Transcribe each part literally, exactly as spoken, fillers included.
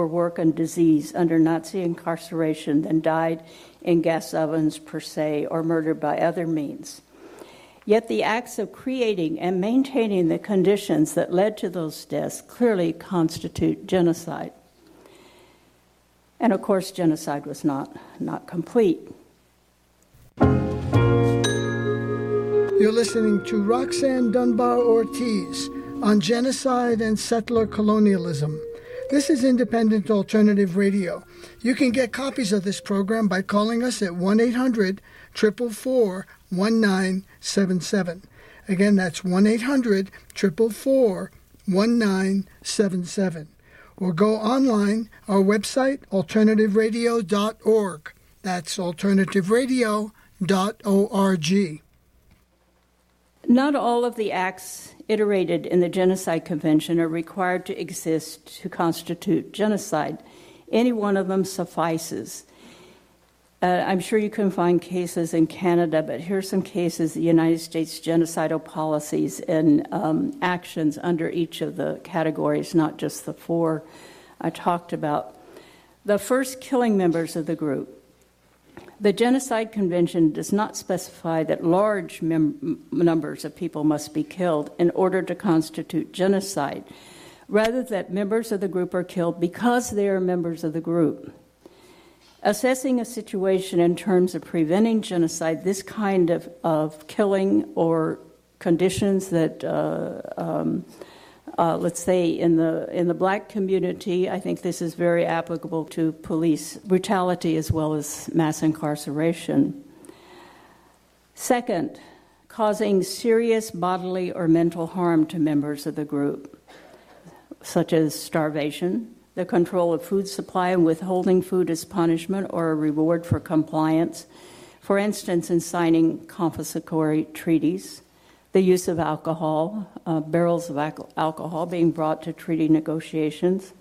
work and disease under Nazi incarceration than died in gas ovens per se or murdered by other means. Yet the acts of creating and maintaining the conditions that led to those deaths clearly constitute genocide. And of course, genocide was not, not complete. You're listening to Roxanne Dunbar Ortiz on genocide and settler colonialism. This is Independent Alternative Radio. You can get copies of this program by calling us at one eight hundred, four four four, one nine seven seven. Again, that's one eight hundred, four four four, one nine seven seven. Or go online, our website, alternative radio dot org. That's alternative radio dot org. Not all of the acts iterated in the Genocide Convention are required to exist to constitute genocide. Any one of them suffices. Uh, I'm sure you can find cases in Canada, but here are some cases, the United States genocidal policies and um, actions under each of the categories, not just the four I talked about. The first, killing members of the group. The Genocide Convention does not specify that large mem- numbers of people must be killed in order to constitute genocide, rather that members of the group are killed because they are members of the group. Assessing a situation in terms of preventing genocide, this kind of, of killing or conditions that, uh, um, uh, let's say in the in the black community, I think this is very applicable to police brutality as well as mass incarceration. Second, causing serious bodily or mental harm to members of the group, such as starvation, the control of food supply and withholding food as punishment or a reward for compliance, for instance, in signing confiscatory treaties, the use of alcohol, uh, barrels of al- alcohol being brought to treaty negotiations.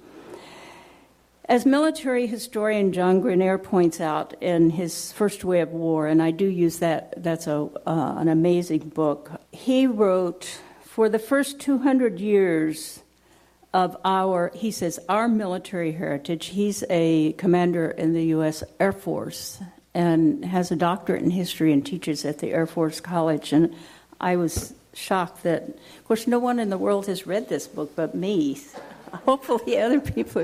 As military historian John Grenier points out in his First Way of War, and I do use that, that's a, uh, an amazing book, he wrote, for the first two hundred years of our, he says, our military heritage, he's a commander in the U S Air Force and has a doctorate in history and teaches at the Air Force College, and I was shocked that, of course, no one in the world has read this book but me. Hopefully other people.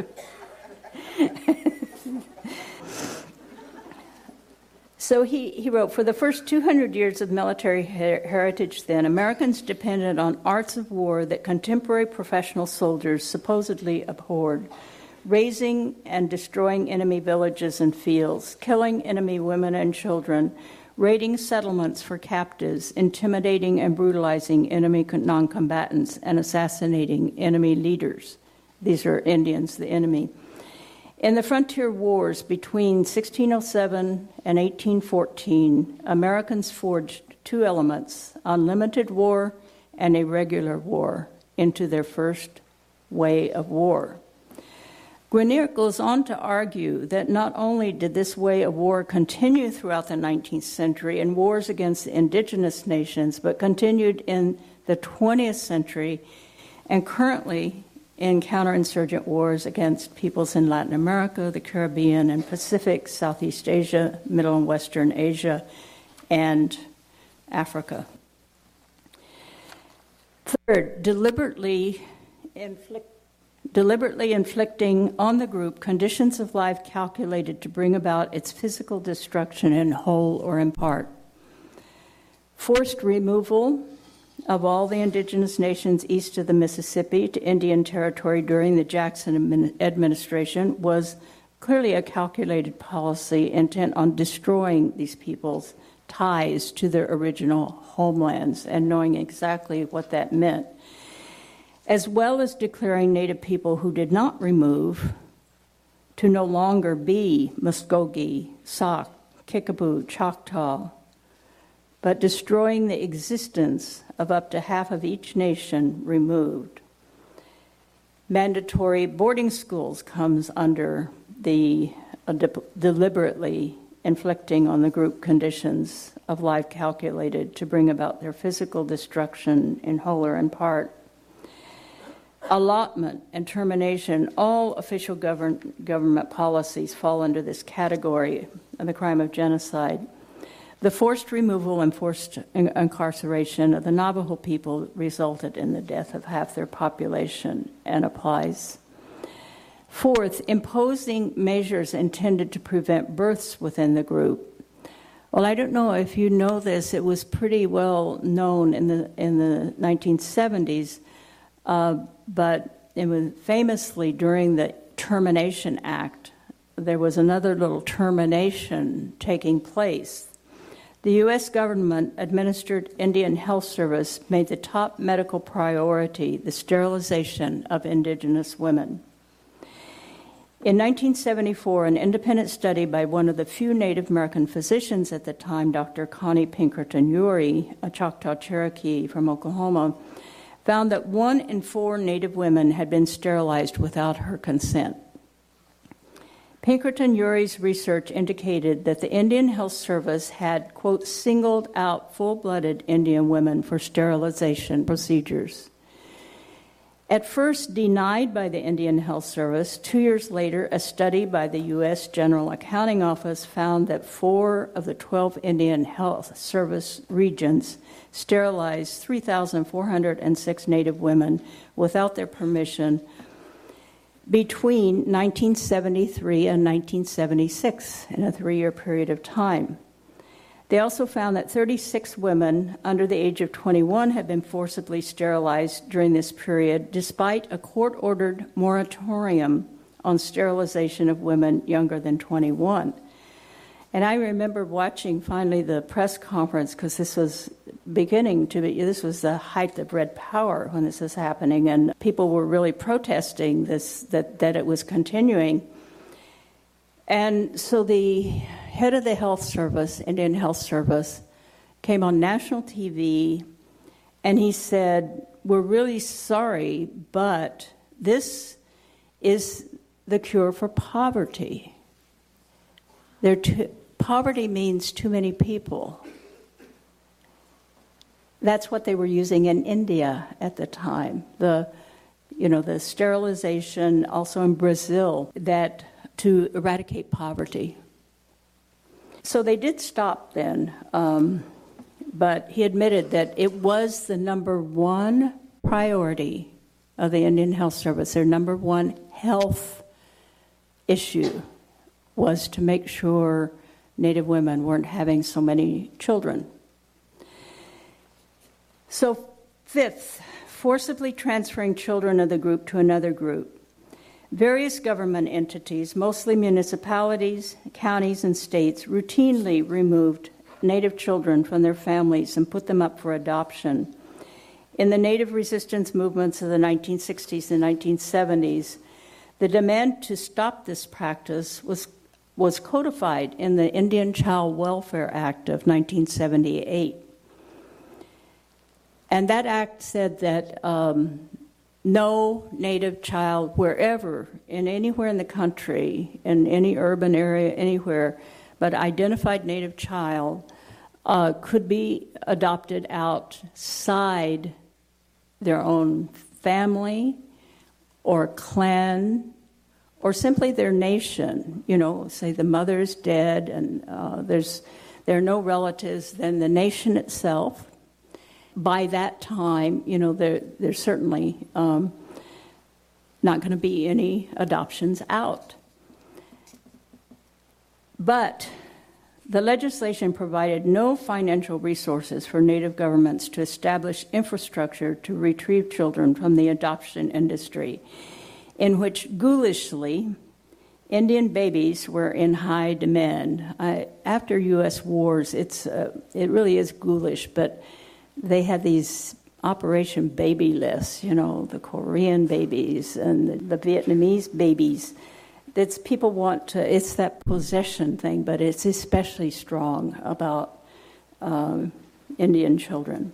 So he, he wrote, for the first two hundred years of military her- heritage then, Americans depended on arts of war that contemporary professional soldiers supposedly abhorred, raising and destroying enemy villages and fields, killing enemy women and children, raiding settlements for captives, intimidating and brutalizing enemy non-combatants, and assassinating enemy leaders. These are Indians, the enemy. In the frontier wars between sixteen oh seven and eighteen fourteen, Americans forged two elements, unlimited war and irregular war, into their first way of war. Grenier goes on to argue that not only did this way of war continue throughout the nineteenth century in wars against the indigenous nations, but continued in the twentieth century and currently in counterinsurgent wars against peoples in Latin America, the Caribbean and Pacific, Southeast Asia, Middle and Western Asia, and Africa. Third, deliberately inflict deliberately inflicting on the group conditions of life calculated to bring about its physical destruction in whole or in part. Forced removal of all the indigenous nations east of the Mississippi to Indian Territory during the Jackson administration was clearly a calculated policy intent on destroying these people's ties to their original homelands and knowing exactly what that meant, as well as declaring Native people who did not remove to no longer be Muskogee, Sauk, Kickapoo, Choctaw, but destroying the existence of up to half of each nation removed. Mandatory boarding schools comes under the uh, de- deliberately inflicting on the group conditions of life calculated to bring about their physical destruction in whole or in part. allotment and termination, all official govern, government policies fall under this category of the crime of genocide. The forced removal and forced in- incarceration of the Navajo people resulted in the death of half their population and applies. Fourth, imposing measures intended to prevent births within the group. Well, I don't know if you know this. It was pretty well known in the in the nineteen seventies, uh, but it was famously during the Termination Act, there was another little termination taking place. The U S government administered Indian Health Service made the top medical priority the sterilization of indigenous women. In nineteen seventy-four, an independent study by one of the few Native American physicians at the time, Doctor Connie Pinkerton Ury, a Choctaw Cherokee from Oklahoma, found that one in four Native women had been sterilized without her consent. Pinkerton Ury's research indicated that the Indian Health Service had, quote, singled out full-blooded Indian women for sterilization procedures. At first denied by the Indian Health Service, two years later, a study by the U S General Accounting Office found that four of the twelve Indian Health Service regions sterilized three thousand four hundred six Native women without their permission between nineteen seventy-three and nineteen seventy-six, in a three-year period of time. They also found that thirty-six women under the age of twenty-one had been forcibly sterilized during this period, despite a court-ordered moratorium on sterilization of women younger than twenty-one. And I remember watching finally the press conference, because this was beginning to be, this was the height of Red Power when this was happening, and people were really protesting this, that, that it was continuing. And so the head of the health service, Indian Health Service, came on national T V, and he said, "We're really sorry, but this is the cure for poverty. There too, poverty means too many people." That's what they were using in India at the time. The, you know, the sterilization, also in Brazil, that to eradicate poverty. So they did stop then, um, but he admitted that it was the number one priority of the Indian Health Service. Their number one health issue was to make sure Native women weren't having so many children. So fifth, forcibly transferring children of the group to another group. Various government entities, mostly municipalities, counties, and states, routinely removed Native children from their families and put them up for adoption. In the Native resistance movements of the nineteen sixties and nineteen seventies, the demand to stop this practice was, was codified in the Indian Child Welfare Act of nineteen seventy-eight. And that act said that um, no Native child, wherever, in anywhere in the country, in any urban area, anywhere, but identified Native child uh, could be adopted outside their own family or clan or simply their nation. You know, say the mother's dead and uh, there's there are no relatives, then the nation itself. By that time, you know, there, there's certainly um, not going to be any adoptions out. But the legislation provided no financial resources for Native governments to establish infrastructure to retrieve children from the adoption industry, in which ghoulishly Indian babies were in high demand. I, after U S wars, it's uh, it really is ghoulish, but they had these Operation Baby lists, you know, the Korean babies and the, the Vietnamese babies. It's people want to, it's that possession thing, but it's especially strong about um, Indian children.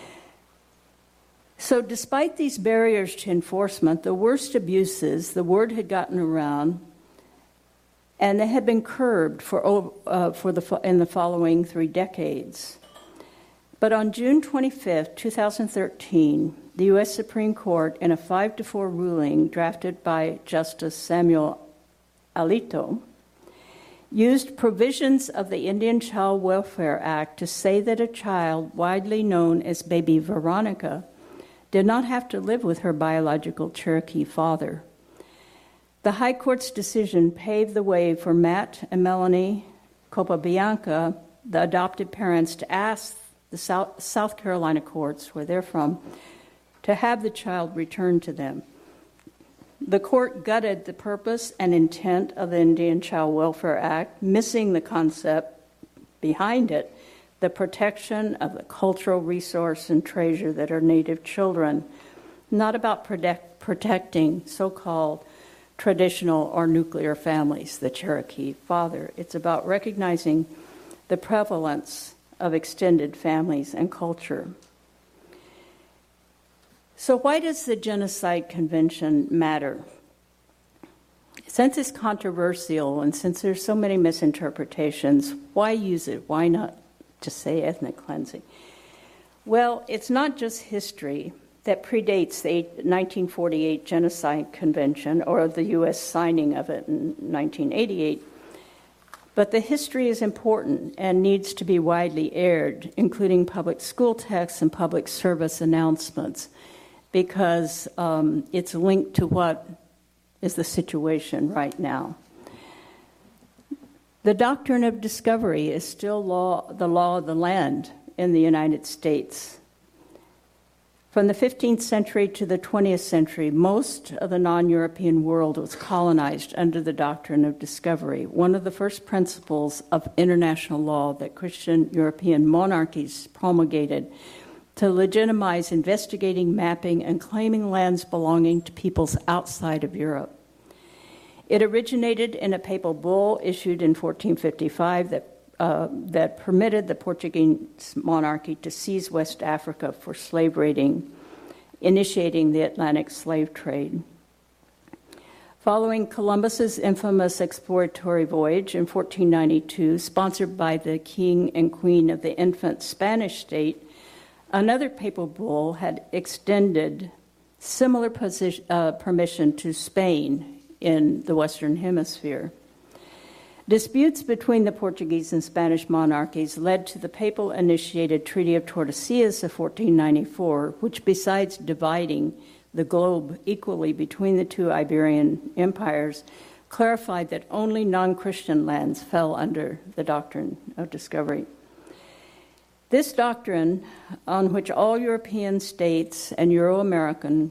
So despite these barriers to enforcement, the worst abuses, the word had gotten around, and they had been curbed for, uh, for the in the following three decades. But on June twenty-fifth, twenty thirteen, the U S Supreme Court, in a five to four ruling drafted by Justice Samuel Alito, used provisions of the Indian Child Welfare Act to say that a child widely known as baby Veronica did not have to live with her biological Cherokee father. The High Court's decision paved the way for Matt and Melanie Capobianco, the adopted parents, to ask the South, South Carolina courts, where they're from, to have the child returned to them. The court gutted the purpose and intent of the Indian Child Welfare Act, missing the concept behind it, the protection of the cultural resource and treasure that are Native children, not about protect, protecting so-called traditional or nuclear families, the Cherokee father. It's about recognizing the prevalence of extended families and culture. So why does the Genocide Convention matter? Since it's controversial and since there's so many misinterpretations, why use it? Why not just say ethnic cleansing? Well, it's not just history that predates the nineteen forty-eight Genocide Convention or the U S signing of it in nineteen eighty-eight, but the history is important and needs to be widely aired, including public school texts and public service announcements, because um, it's linked to what is the situation right now. The doctrine of discovery is still law, the law of the land in the United States. From the fifteenth century to the twentieth century, most of the non-European world was colonized under the doctrine of discovery, one of the first principles of international law that Christian European monarchies promulgated to legitimize investigating, mapping, and claiming lands belonging to peoples outside of Europe. It originated in a papal bull issued in fourteen fifty-five that, uh, that permitted the Portuguese monarchy to seize West Africa for slave raiding, initiating the Atlantic slave trade. Following Columbus's infamous exploratory voyage in fourteen ninety-two, sponsored by the king and queen of the infant Spanish state, another papal bull had extended similar position, uh, permission to Spain in the Western Hemisphere. Disputes between the Portuguese and Spanish monarchies led to the papal-initiated Treaty of Tordesillas of fourteen ninety-four, which, besides dividing the globe equally between the two Iberian empires, clarified that only non-Christian lands fell under the doctrine of discovery. This doctrine, on which all European states and Euro-American,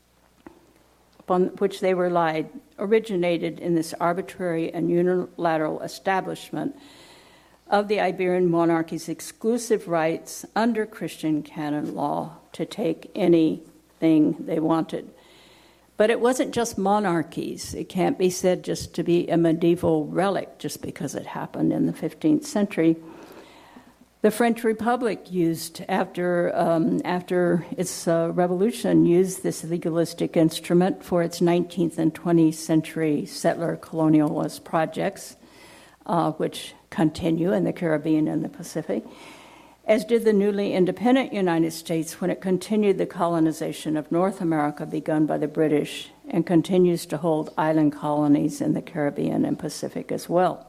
upon which they relied, originated in this arbitrary and unilateral establishment of the Iberian monarchy's exclusive rights under Christian canon law to take anything they wanted. But it wasn't just monarchies. It can't be said just to be a medieval relic just because it happened in the fifteenth century. The French Republic used, after um, after its uh, revolution, used this legalistic instrument for its nineteenth and twentieth century settler colonialist projects, uh, which continue in the Caribbean and the Pacific, as did the newly independent United States when it continued the colonization of North America begun by the British and continues to hold island colonies in the Caribbean and Pacific as well.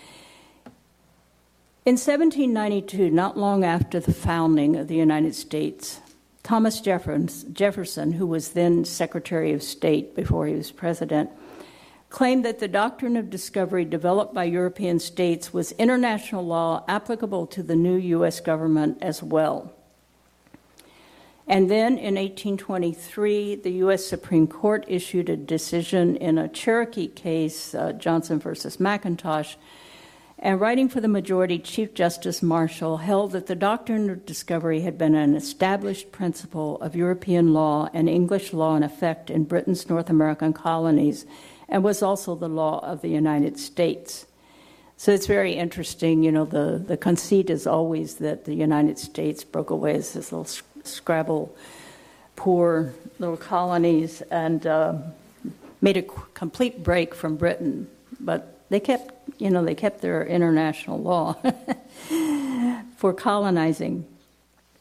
In seventeen ninety-two, not long after the founding of the United States, Thomas Jefferson, who was then Secretary of State before he was president, claimed that the doctrine of discovery developed by European states was international law applicable to the new U S government as well. And then in eighteen twenty-three, the U S Supreme Court issued a decision in a Cherokee case, uh, Johnson versus McIntosh, and writing for the majority, Chief Justice Marshall held that the doctrine of discovery had been an established principle of European law and English law in effect in Britain's North American colonies, and was also the law of the United States. So it's very interesting, you know, the, the conceit is always that the United States broke away as this little scrabble, poor little colonies and uh, made a complete break from Britain, but they kept You know, they kept their international law for colonizing.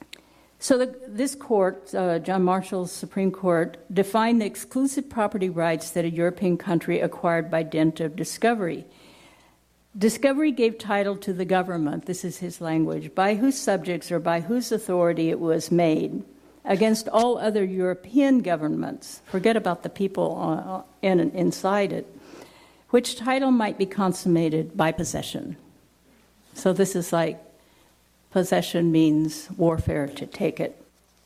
So the, this court, uh, John Marshall's Supreme Court, defined the exclusive property rights that a European country acquired by dint of discovery. Discovery gave title to the government, this is his language, by whose subjects or by whose authority it was made, against all other European governments, forget about the people uh, in, inside it, which title might be consummated by possession. So this is like possession means warfare to take it.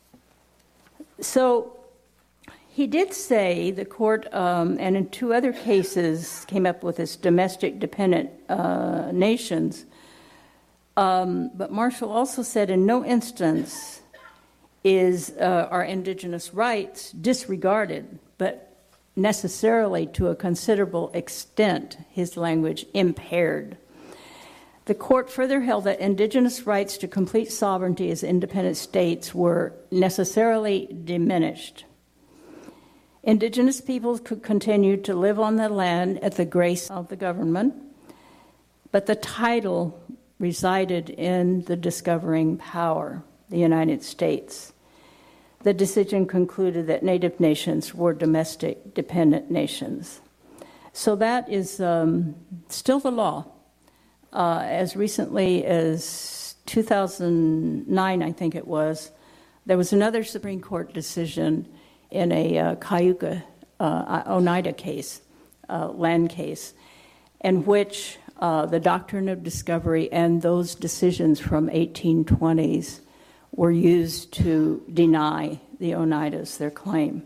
So he did say, the court, um, and in two other cases, came up with this domestic dependent uh, nations. Um, but Marshall also said in no instance is uh, our indigenous rights disregarded, but necessarily to a considerable extent, his language, impaired. The court further held that indigenous rights to complete sovereignty as independent states were necessarily diminished. Indigenous peoples could continue to live on the land at the grace of the government, but the title resided in the discovering power, the United States. The decision concluded that Native nations were domestic dependent nations. So that is um, still the law. Uh, as recently as two thousand nine, I think it was, there was another Supreme Court decision in a uh, Cayuga uh, Oneida case, uh, land case, in which uh, the doctrine of discovery and those decisions from eighteen twenties were used to deny the Oneidas their claim.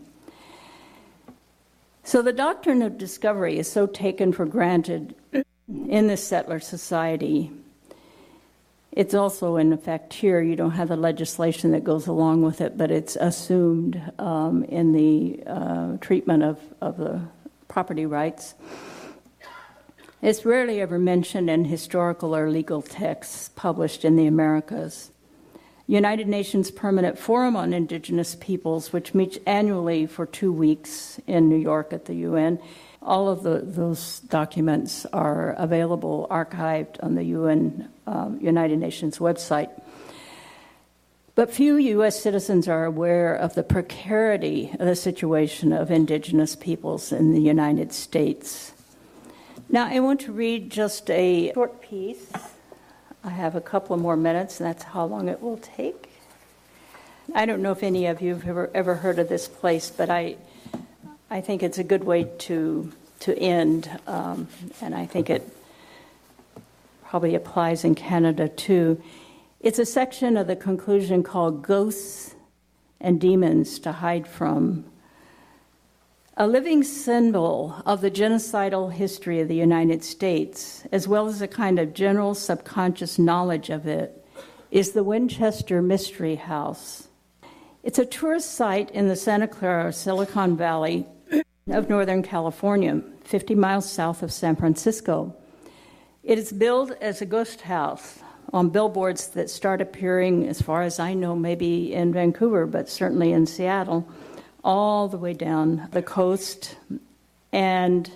So the doctrine of discovery is so taken for granted in this settler society. It's also in effect here. You don't have the legislation that goes along with it, but it's assumed um, in the uh, treatment of, of the property rights. It's rarely ever mentioned in historical or legal texts published in the Americas. United Nations Permanent Forum on Indigenous Peoples, which meets annually for two weeks in New York at the U N, all of the, those documents are available, archived on the U N um, United Nations website. But few U S citizens are aware of the precarity of the situation of indigenous peoples in the United States. Now, I want to read just a short piece. I have a couple of more minutes, and that's how long it will take. I don't know if any of you have ever, ever heard of this place, but I I think it's a good way to to end, um, and I think it probably applies in Canada too. It's a section of the conclusion called Ghosts and Demons to Hide From. A living symbol of the genocidal history of the United States, as well as a kind of general subconscious knowledge of it, is the Winchester Mystery House. It's a tourist site in the Santa Clara Silicon Valley of Northern California, fifty miles south of San Francisco. It is billed as a ghost house on billboards that start appearing, as far as I know, maybe in Vancouver, but certainly in Seattle, all the way down the coast and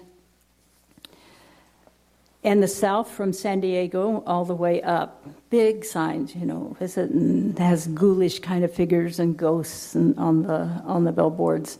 and the south from San Diego all the way up. Big signs, you know, visit, and has ghoulish kind of figures and ghosts and on the on the billboards.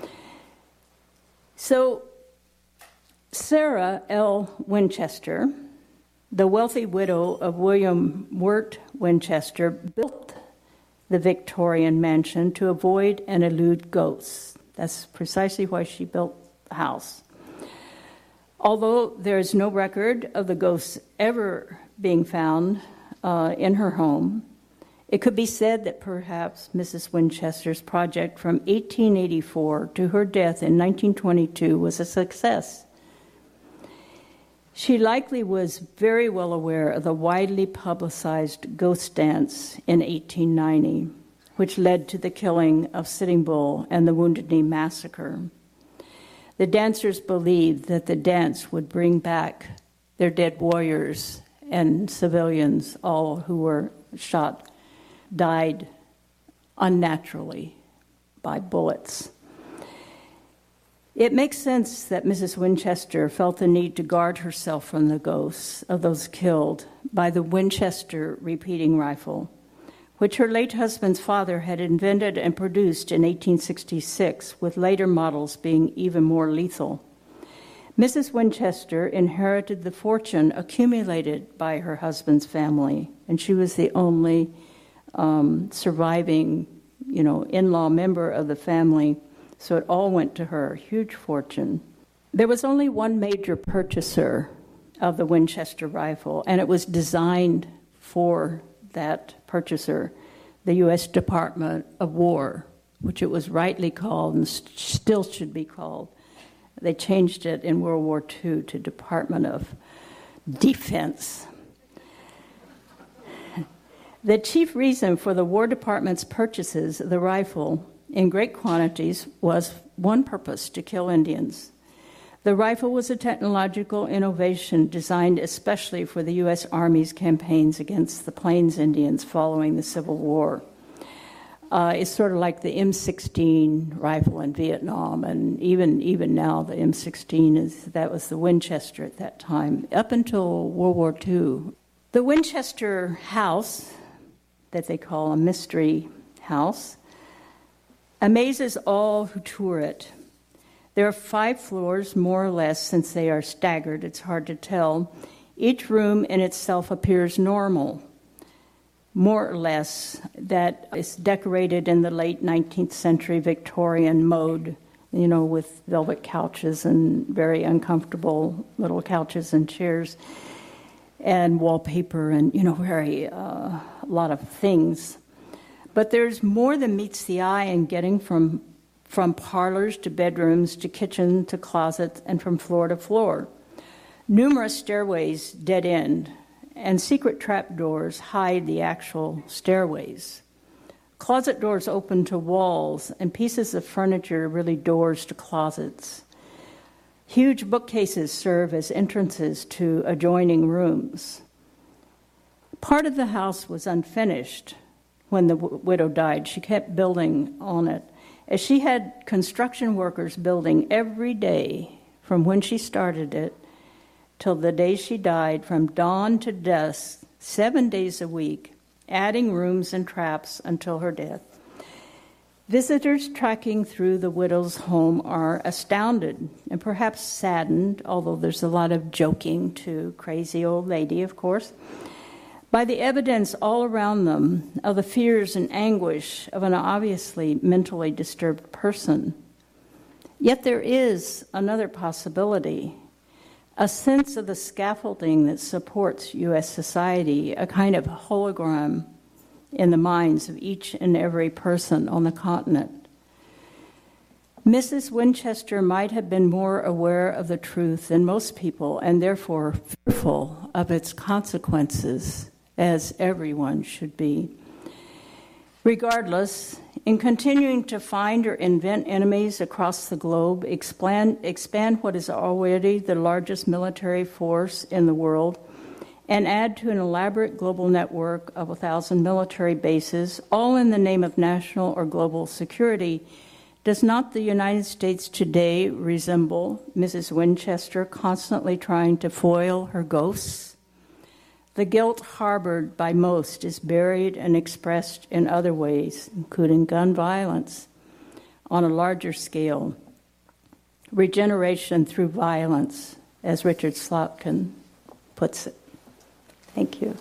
So Sarah L. Winchester, the wealthy widow of William Wirt Winchester, built the Victorian mansion to avoid and elude ghosts. That's precisely why she built the house. Although there is no record of the ghosts ever being found uh, in her home, it could be said that perhaps Missus Winchester's project from eighteen eighty-four to her death in nineteen twenty-two was a success. She likely was very well aware of the widely publicized ghost dance in eighteen ninety, which led to the killing of Sitting Bull and the Wounded Knee Massacre. The dancers believed that the dance would bring back their dead warriors and civilians, all who were shot, died unnaturally by bullets. It makes sense that Missus Winchester felt the need to guard herself from the ghosts of those killed by the Winchester repeating rifle, which her late husband's father had invented and produced in eighteen sixty-six, with later models being even more lethal. Missus Winchester inherited the fortune accumulated by her husband's family, and she was the only um, surviving, you know, in-law member of the family, so it all went to her, huge fortune. There was only one major purchaser of the Winchester rifle, and it was designed for that purchaser, the U S Department of War, which it was rightly called and st- still should be called. They changed it in World War Two to Department of Defense. The chief reason for the War Department's purchases of the rifle in great quantities was one purpose: to kill Indians. The rifle was a technological innovation designed especially for the U S Army's campaigns against the Plains Indians following the Civil War. Uh, it's sort of like the M sixteen rifle in Vietnam, and even even now the M sixteen is that was the Winchester at that time, up until World War Two. The Winchester house, that they call a mystery house, amazes all who tour it. There are five floors, more or less, since they are staggered. It's hard to tell. Each room in itself appears normal, more or less, that is decorated in the late nineteenth century Victorian mode, you know, with velvet couches and very uncomfortable little couches and chairs and wallpaper and, you know, very, uh, a lot of things. But there's more than meets the eye in getting from from parlors to bedrooms to kitchen to closets and from floor to floor. Numerous stairways dead end, and secret trapdoors hide the actual stairways. Closet doors open to walls, and pieces of furniture really doors to closets. Huge bookcases serve as entrances to adjoining rooms. Part of the house was unfinished when the w- widow died. She kept building on it, as she had construction workers building every day from when she started it till the day she died, from dawn to dusk, seven days a week, adding rooms and traps until her death. Visitors tracking through the widow's home are astounded and perhaps saddened, although there's a lot of joking to crazy old lady, of course, by the evidence all around them of the fears and anguish of an obviously mentally disturbed person. Yet there is another possibility, a sense of the scaffolding that supports U S society, a kind of hologram in the minds of each and every person on the continent. Missus Winchester might have been more aware of the truth than most people, and therefore fearful of its consequences, as everyone should be. Regardless, in continuing to find or invent enemies across the globe, expand, expand what is already the largest military force in the world, and add to an elaborate global network of a thousand military bases, all in the name of national or global security, does not the United States today resemble Missus Winchester constantly trying to foil her ghosts? The guilt harbored by most is buried and expressed in other ways, including gun violence on a larger scale, regeneration through violence, as Richard Slotkin puts it. Thank you.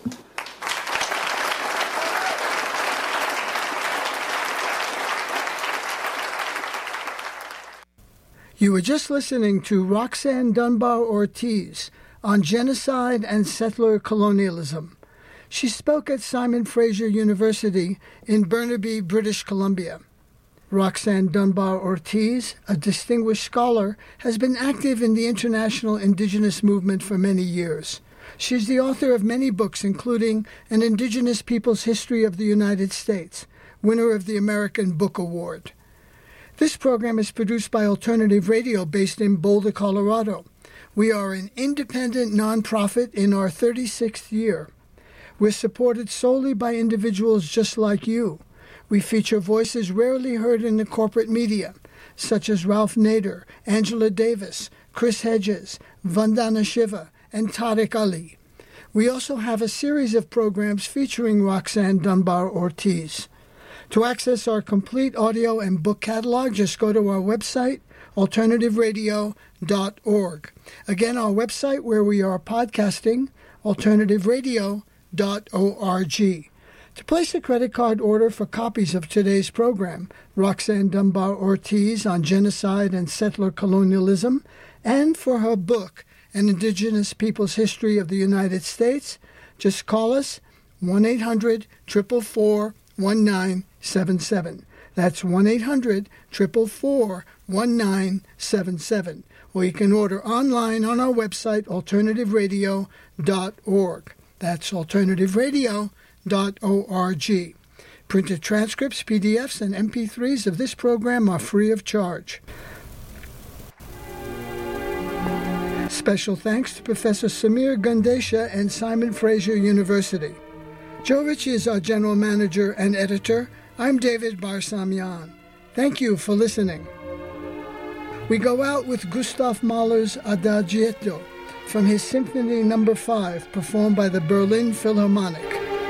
You were just listening to Roxanne Dunbar Ortiz on genocide and settler colonialism. She spoke at Simon Fraser University in Burnaby, British Columbia. Roxanne Dunbar Ortiz, a distinguished scholar, has been active in the international indigenous movement for many years. She is the author of many books, including An Indigenous People's History of the United States, winner of the American Book Award. This program is produced by Alternative Radio based in Boulder, Colorado. We are an independent nonprofit in our thirty-sixth year. We're supported solely by individuals just like you. We feature voices rarely heard in the corporate media, such as Ralph Nader, Angela Davis, Chris Hedges, Vandana Shiva, and Tariq Ali. We also have a series of programs featuring Roxanne Dunbar Ortiz. To access our complete audio and book catalog, just go to our website, alternative radio dot org. Again, our website where we are podcasting, alternative radio dot org. To place a credit card order for copies of today's program, Roxanne Dunbar Ortiz on Genocide and Settler Colonialism, and for her book, An Indigenous People's History of the United States, just call us one eight hundred, four four four, one nine seven seven. That's one eight hundred, four four four, one nine seven seven. Or you can order online on our website, alternative radio dot org. That's alternative radio dot org. Printed transcripts, P D Fs, and M P threes of this program are free of charge. Special thanks to Professor Samir Gundesha and Simon Fraser University. Joe Ritchie is our general manager and editor. I'm David Barsamian. Thank you for listening. We go out with Gustav Mahler's Adagietto from his Symphony Number five, performed by the Berlin Philharmonic.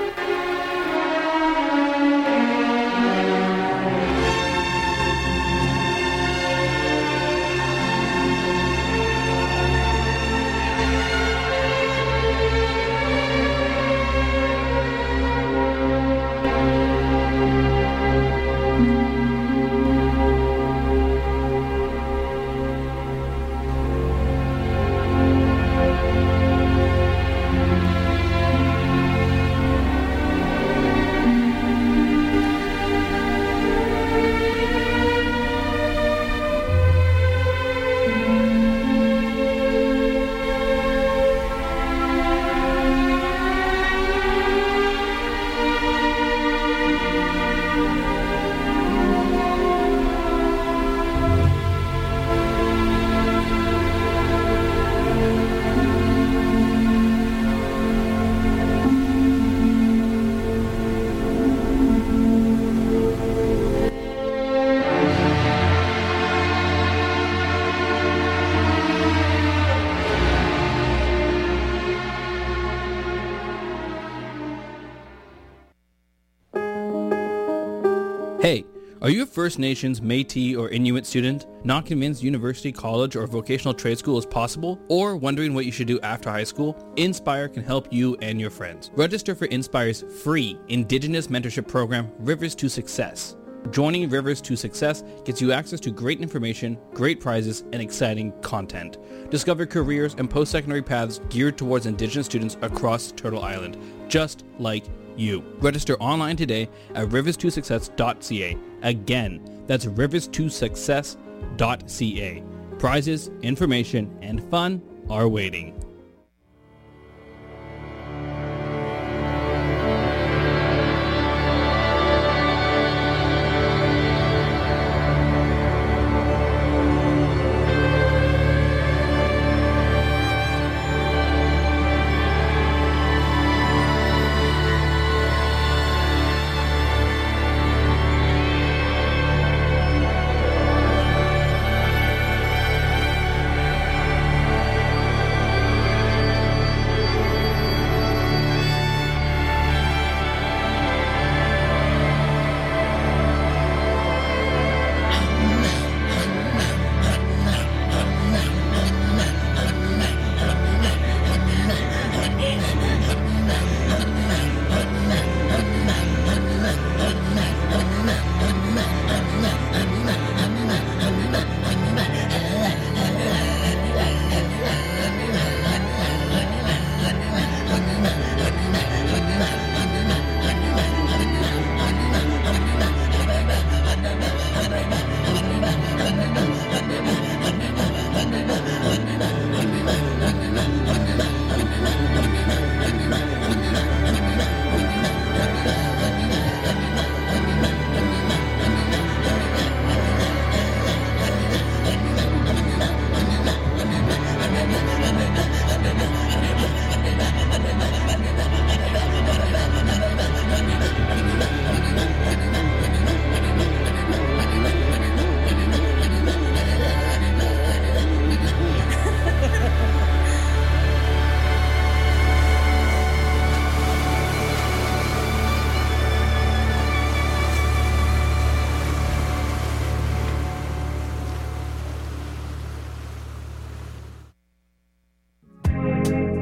Hey, are you a First Nations, Métis, or Inuit student? Not convinced university, college, or vocational trade school is possible? Or wondering what you should do after high school? Inspire can help you and your friends. Register for Inspire's free Indigenous mentorship program, Rivers to Success. Joining Rivers to Success gets you access to great information, great prizes, and exciting content. Discover careers and post-secondary paths geared towards Indigenous students across Turtle Island, just like you. Register online today at rivers to success dot c a. Again, that's rivers to success dot c a. Prizes, information, and fun are waiting.